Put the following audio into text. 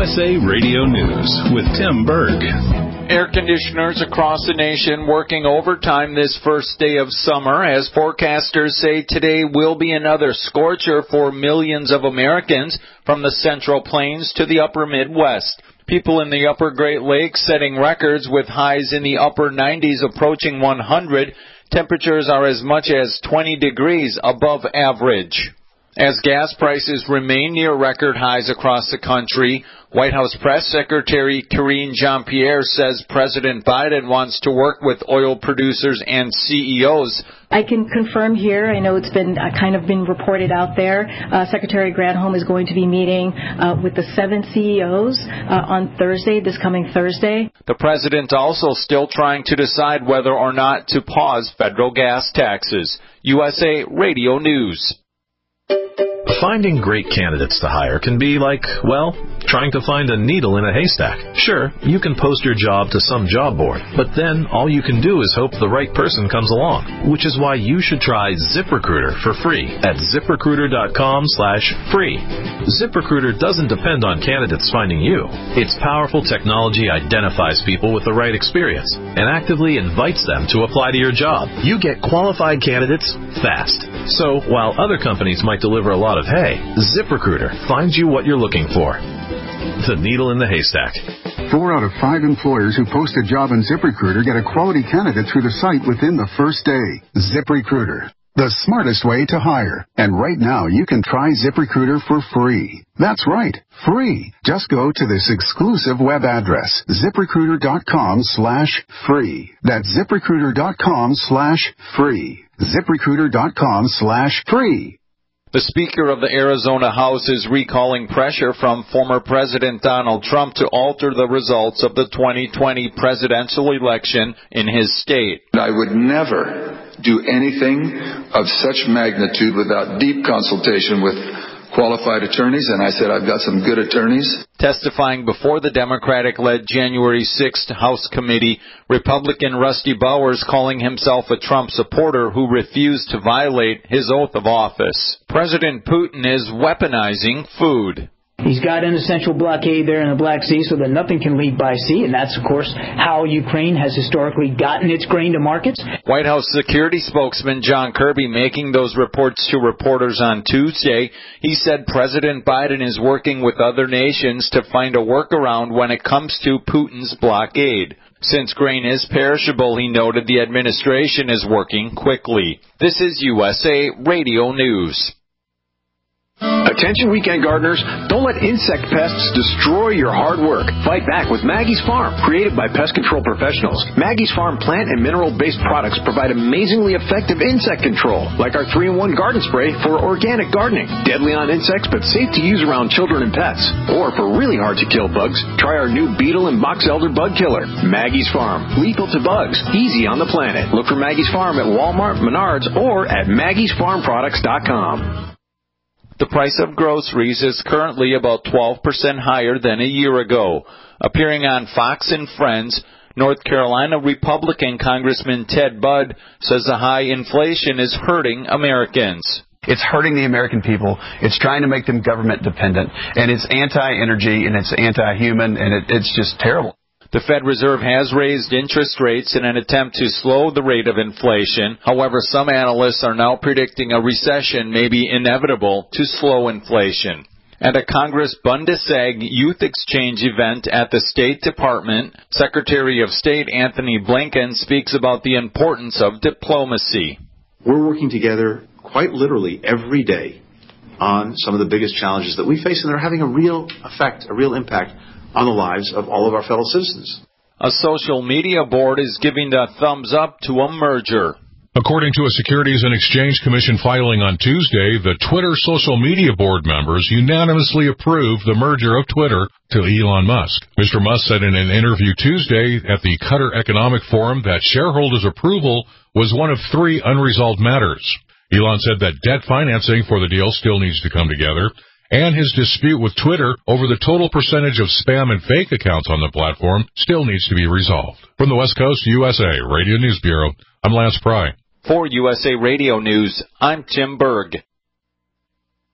USA Radio News with Tim Berg. Air conditioners across the nation working overtime this first day of summer as forecasters say today will be another scorcher for millions of Americans from the Central Plains to the upper Midwest. People in the upper Great Lakes setting records with highs in the upper 90s approaching 100. Temperatures are as much as 20 degrees above average. As gas prices remain near record highs across the country, White House Press Secretary Karine Jean-Pierre says President Biden wants to work with oil producers and CEOs. I can confirm here, I know it's been been reported out there, Secretary Granholm is going to be meeting with the 7 CEOs on Thursday, this coming Thursday. The president also still trying to decide whether or not to pause federal gas taxes. USA Radio News. Finding great candidates to hire can be like, well, trying to find a needle in a haystack. Sure, you can post your job to some job board, but then all you can do is hope the right person comes along, which is why you should try ZipRecruiter for free at ZipRecruiter.com/free. ZipRecruiter doesn't depend on candidates finding you. Its powerful technology identifies people with the right experience and actively invites them to apply to your job. You get qualified candidates fast. So while other companies might deliver a lot of hay, ZipRecruiter finds you what you're looking for. The needle in the haystack. 4 out of 5 employers who post a job on ZipRecruiter get a quality candidate through the site within the first day. ZipRecruiter, the smartest way to hire. And right now, you can try ZipRecruiter for free. That's right, free. Just go to this exclusive web address, ZipRecruiter.com/free. That's ZipRecruiter.com/free. ZipRecruiter.com/free. The Speaker of the Arizona House is recalling pressure from former President Donald Trump to alter the results of the 2020 presidential election in his state. I would never do anything of such magnitude without deep consultation with qualified attorneys, and I said I've got some good attorneys. Testifying before the Democratic-led January 6th House committee, Republican Rusty Bowers calling himself a Trump supporter who refused to violate his oath of office. President Putin is weaponizing food. He's got an essential blockade there in the Black Sea so that nothing can leave by sea, and that's, of course, how Ukraine has historically gotten its grain to markets. White House security spokesman John Kirby making those reports to reporters on Tuesday. He said President Biden is working with other nations to find a workaround when it comes to Putin's blockade. Since grain is perishable, he noted the administration is working quickly. This is USA Radio News. Attention weekend gardeners, don't let insect pests destroy your hard work. Fight back with Maggie's Farm, created by pest control professionals. Maggie's Farm plant and mineral-based products provide amazingly effective insect control, like our 3-in-1 garden spray for organic gardening. Deadly on insects, but safe to use around children and pets. Or for really hard-to-kill bugs, try our new beetle and box elder bug killer. Maggie's Farm, lethal to bugs, easy on the planet. Look for Maggie's Farm at Walmart, Menards, or at MaggiesFarmProducts.com. The price of groceries is currently about 12% higher than a year ago. Appearing on Fox and Friends, North Carolina Republican Congressman Ted Budd says the high inflation is hurting Americans. It's hurting the American people. It's trying to make them government dependent. And it's anti-energy and it's anti-human and it's just terrible. The Fed Reserve has raised interest rates in an attempt to slow the rate of inflation. However, some analysts are now predicting a recession may be inevitable to slow inflation. At a Congress Bundesag Youth Exchange event at the State Department, Secretary of State Anthony Blinken speaks about the importance of diplomacy. We're working together quite literally every day on some of the biggest challenges that we face, and they're having a real effect, a real impact on the lives of all of our fellow citizens. A social media board is giving the thumbs up to a merger. According to a Securities and Exchange Commission filing on Tuesday, the Twitter social media board members unanimously approved the merger of Twitter to Elon Musk. Mr. Musk said in an interview Tuesday at the Qatar Economic Forum that shareholders' approval was one of 3 unresolved matters. Elon said that debt financing for the deal still needs to come together, and his dispute with Twitter over the total percentage of spam and fake accounts on the platform still needs to be resolved. From the West Coast USA Radio News Bureau, I'm Lance Pry. For USA Radio News, I'm Tim Berg.